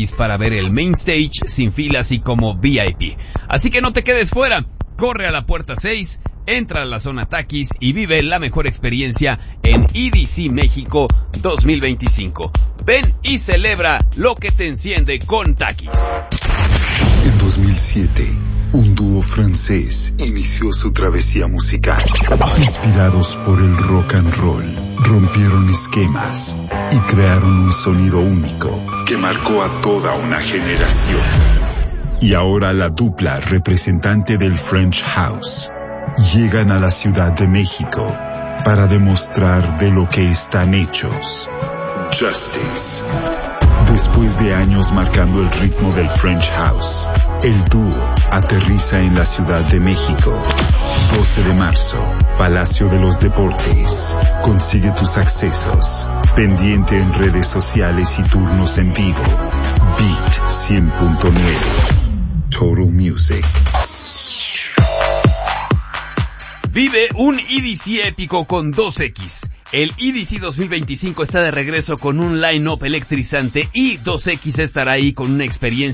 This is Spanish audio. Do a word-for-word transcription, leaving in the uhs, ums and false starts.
Takis para ver el main stage sin filas y como V I P. Así que no te quedes fuera, corre a la puerta seis, entra a la zona Takis y vive la mejor experiencia en E D C México dos mil veinticinco. Ven y celebra lo que te enciende con Takis. En dos mil siete, un dúo francés inició su travesía musical. Inspirados por el rock and roll, rompieron esquemas y crearon un sonido único que marcó a toda una generación. Y ahora la dupla representante del French House llegan a la Ciudad de México para demostrar de lo que están hechos. Justice. Después de años marcando el ritmo del French House, el dúo aterriza en la Ciudad de México. doce de marzo, Palacio de los Deportes. Consigue tus accesos. Pendiente en redes sociales y turnos en vivo. Beat cien punto nueve. Total Music. Vive un E D C épico con dos X. El E D C dos mil veinticinco está de regreso con un line-up electrizante y dos X estará ahí con una experiencia